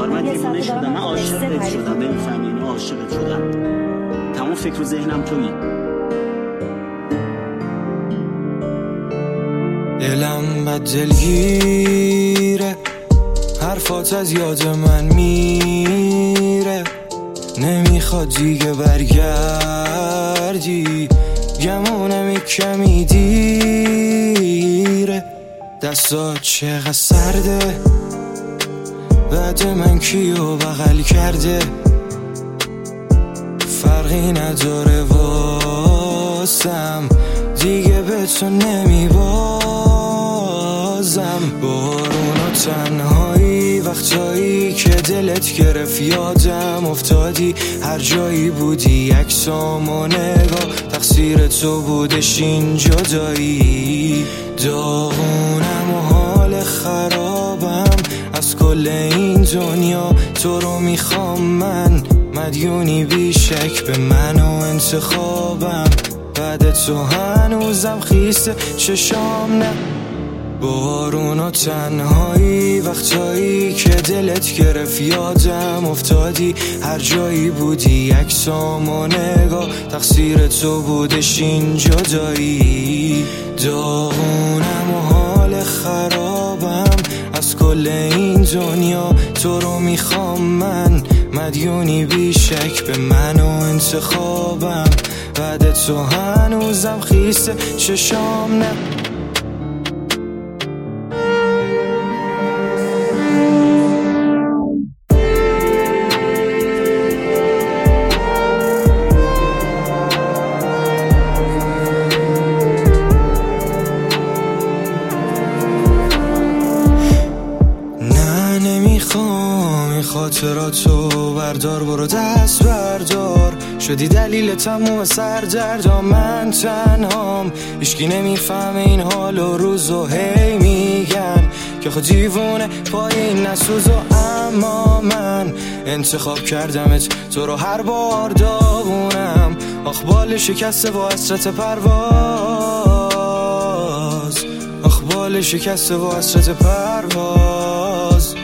کار من دیوونه شدم، من عاشقت شدم، نمی‌فهمی اینو، عاشقت شدم، تمام فکر و ذهنم تویی. دلم بد دلگیره، حرفات از یاد من میره، نمیخواد دیگه برگردی، گمونم یک کمی دیره. دستات چقدر سرده، بعد من کیو بغل کرده، فرقی نداره واسم، دیگه به تو نمیبازم. بارون و تنهایی، وقتایی که دلت گرفت یادم افتادی، هر جایی بودی عکسام و نگاه، تقصیر تو بودش این جدایی. داغونم و حال خرابم از کل این دنیا، تو رو میخوام من، مدیونی بیشک به من و انتخابم، بعد تو هنوزم خیسه چشام نه. بارون و تنهایی، وقتایی که دلت گرفت یادم افتادی، هر جایی بودی عکسام و نگاه، تقصیر تو بودش این جدایی. داغونم و حال خرابم از کل این دنیا، تو رو میخوام من، مدیونی بیشک به من و انتخابم، بعد تو هنوزم خیسه چشام نه. خاطراتو بردار، برو دست بردار، شدی دلیل تموم سردردام، من تنهام، هیچکی نمیفهمه این حال و روزو، هی میگن که خود دیوونه پایین نسوزو، اما من انتخاب کردمت، تو رو هر بار داغونم، آخ بال شکسته با حسرت پرواز، آخ بال شکسته با حسرت پرواز.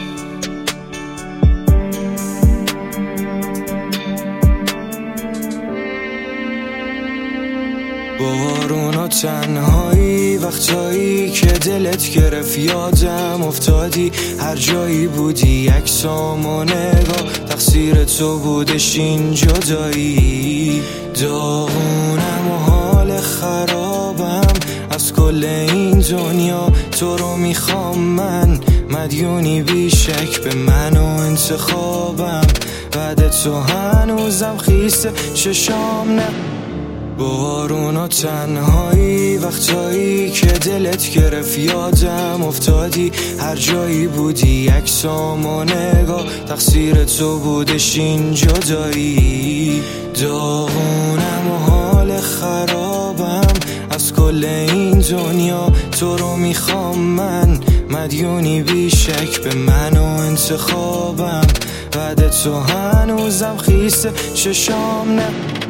بارون و تنهایی، وقتایی که دلت گرفت یادم افتادی، هر جایی بودی عکسام و نگاه، تقصیر تو بودش این جدایی. داغونم و حال خرابم از کل این دنیا، تو رو میخوام من، مدیونی بیشک به من و انتخابم، بعد تو هنوزم خیسه چشام نه. بارون و تنهایی، وقتایی که دلت گرفت یادم افتادی، هر جایی بودی عکسام و نگاه، تقصیر تو بودش این جدایی. داغونم و حال خرابم از کل این دنیا، تو رو میخوام من، مدیونی بیشک به من و انتخابم، بعد تو هنوزم خیسه چشام نه.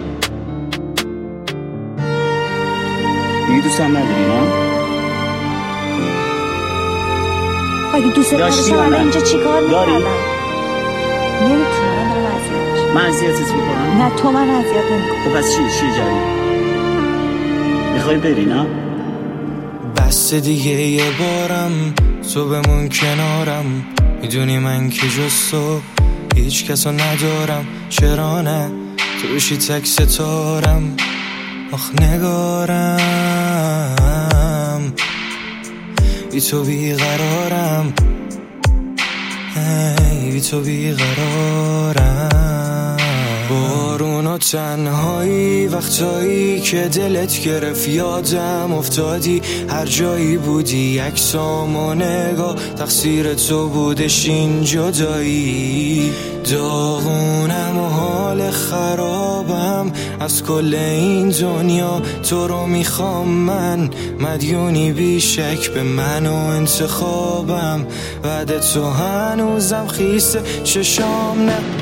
دیگه دوستم نداری نه؟ اگه دوست داشتم الان اینجا چیکار می‌کردم؟ نمیتونم، من دارم اذیت میشم. من اذیتت میکنم؟ نه تو من اذیت نمی‌کنی. خب پس چی جایی؟ میخوای بری نه؟ بس دیگه یه بارم تو بمون کنارم، میدونی من که جز تو هیچ کسو ندارم، چرا نه تو بشی تک ستارم، آخ نگارم، بی تو بیقرارم، بی تو بیقرارم. بارون و تنهایی، وقتایی که دلت گرفت یادم افتادی، هر جایی بودی عکسام و نگاه، تقصیر تو بودش این جدایی. داغونم و حال خرابم از کل این دنیا، تو رو میخوام من، مدیونی بیشک به من و انتخابم، بعد تو هنوزم خیسه چشام نه.